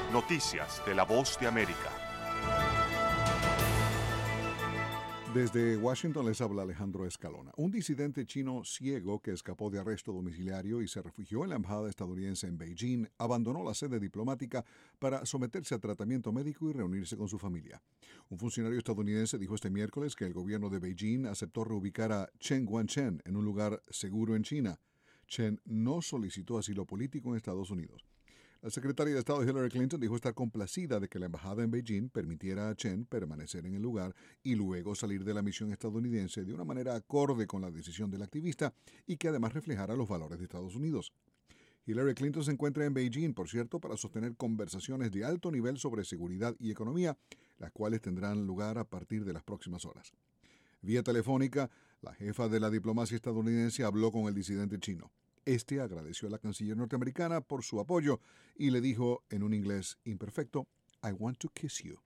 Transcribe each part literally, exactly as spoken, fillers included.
Noticias de la Voz de América. Desde Washington les habla Alejandro Escalona. Un disidente chino ciego que escapó de arresto domiciliario y se refugió en la embajada estadounidense en Beijing abandonó la sede diplomática para someterse a tratamiento médico y reunirse con su familia. Un funcionario estadounidense dijo este miércoles que el gobierno de Beijing aceptó reubicar a Chen Guangcheng en un lugar seguro en China. Chen no solicitó asilo político en Estados Unidos. La secretaria de Estado Hillary Clinton dijo estar complacida de que la embajada en Beijing permitiera a Chen permanecer en el lugar y luego salir de la misión estadounidense de una manera acorde con la decisión del activista y que además reflejara los valores de Estados Unidos. Hillary Clinton se encuentra en Beijing, por cierto, para sostener conversaciones de alto nivel sobre seguridad y economía, las cuales tendrán lugar a partir de las próximas horas. Vía telefónica, la jefa de la diplomacia estadounidense habló con el disidente chino. Este agradeció a la canciller norteamericana por su apoyo y le dijo en un inglés imperfecto, "I want to kiss you".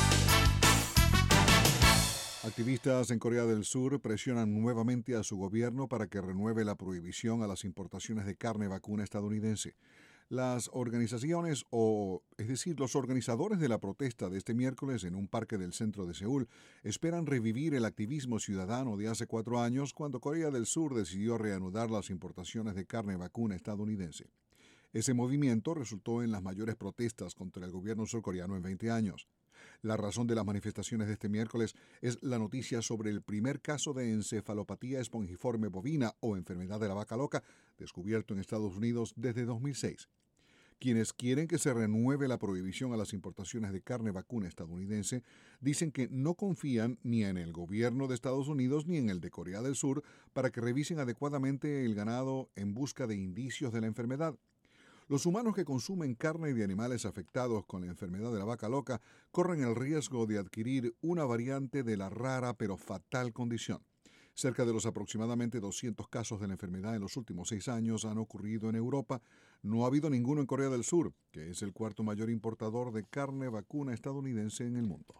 Activistas en Corea del Sur presionan nuevamente a su gobierno para que renueve la prohibición a las importaciones de carne vacuna estadounidense. Las organizaciones, o es decir, los organizadores de la protesta de este miércoles en un parque del centro de Seúl, esperan revivir el activismo ciudadano de hace cuatro años cuando Corea del Sur decidió reanudar las importaciones de carne vacuna estadounidense. Ese movimiento resultó en las mayores protestas contra el gobierno surcoreano en veinte años. La razón de las manifestaciones de este miércoles es la noticia sobre el primer caso de encefalopatía espongiforme bovina o enfermedad de la vaca loca descubierto en Estados Unidos desde dos mil seis. Quienes quieren que se renueve la prohibición a las importaciones de carne vacuna estadounidense dicen que no confían ni en el gobierno de Estados Unidos ni en el de Corea del Sur para que revisen adecuadamente el ganado en busca de indicios de la enfermedad. Los humanos que consumen carne de animales afectados con la enfermedad de la vaca loca corren el riesgo de adquirir una variante de la rara pero fatal condición. Cerca de los aproximadamente doscientos casos de la enfermedad en los últimos seis años han ocurrido en Europa. No ha habido ninguno en Corea del Sur, que es el cuarto mayor importador de carne vacuna estadounidense en el mundo.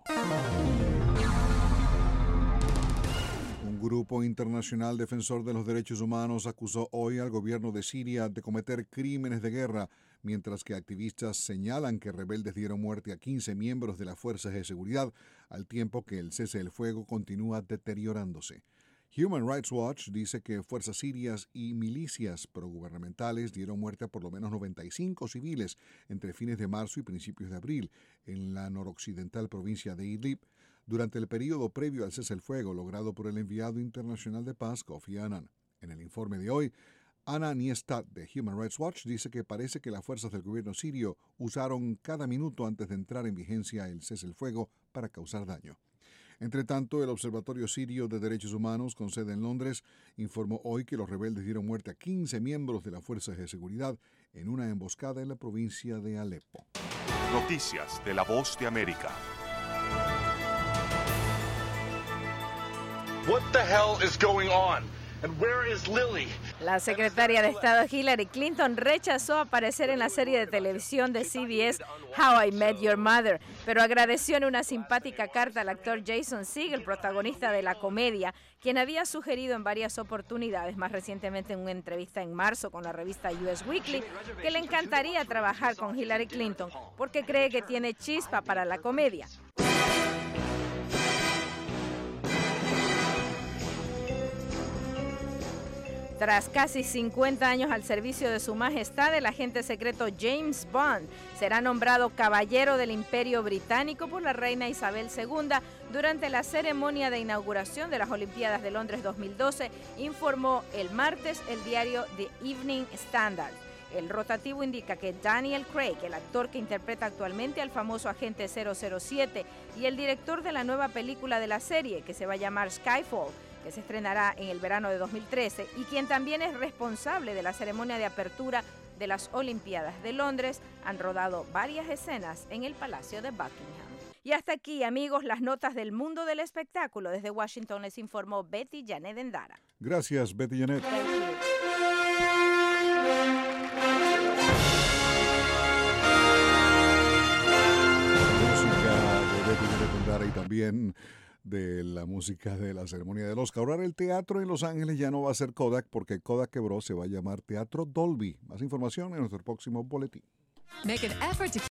Un grupo internacional defensor de los derechos humanos acusó hoy al gobierno de Siria de cometer crímenes de guerra, mientras que activistas señalan que rebeldes dieron muerte a quince miembros de las fuerzas de seguridad, al tiempo que el cese del fuego continúa deteriorándose. Human Rights Watch dice que fuerzas sirias y milicias progubernamentales dieron muerte a por lo menos noventa y cinco civiles entre fines de marzo y principios de abril en la noroccidental provincia de Idlib, durante el periodo previo al cese del fuego logrado por el enviado internacional de paz Kofi Annan. En el informe de hoy, Ana Niestat de Human Rights Watch dice que parece que las fuerzas del gobierno sirio usaron cada minuto antes de entrar en vigencia el cese del fuego para causar daño. Entre tanto, el Observatorio Sirio de Derechos Humanos, con sede en Londres, informó hoy que los rebeldes dieron muerte a quince miembros de las fuerzas de seguridad en una emboscada en la provincia de Alepo. Noticias de la Voz de América. What the hell is going on? And where is Lily? La secretaria de Estado Hillary Clinton rechazó aparecer en la serie de televisión de C B S How I Met Your Mother, pero agradeció en una simpática carta al actor Jason Segel, protagonista de la comedia, quien había sugerido en varias oportunidades, más recientemente en una entrevista en marzo con la revista U S Weekly, que le encantaría trabajar con Hillary Clinton porque cree que tiene chispa para la comedia. Tras casi cincuenta años al servicio de su majestad, el agente secreto James Bond será nombrado Caballero del Imperio Británico por la reina Isabel segunda durante la ceremonia de inauguración de las Olimpiadas de Londres dos mil doce, informó el martes el diario The Evening Standard. El rotativo indica que Daniel Craig, el actor que interpreta actualmente al famoso agente cero cero siete y el director de la nueva película de la serie, que se va a llamar Skyfall, que se estrenará en el verano de dos mil trece, y quien también es responsable de la ceremonia de apertura de las Olimpiadas de Londres, han rodado varias escenas en el Palacio de Buckingham. Y hasta aquí, amigos, las notas del mundo del espectáculo. Desde Washington les informó Betty Janet Endara. Gracias, Betty Janet. Música de Betty Janet Endara y también de la música de la ceremonia del Oscar. Ahora el teatro en Los Ángeles ya no va a ser Kodak, porque Kodak quebró, se va a llamar Teatro Dolby. Más información en nuestro próximo boletín. Make an effort to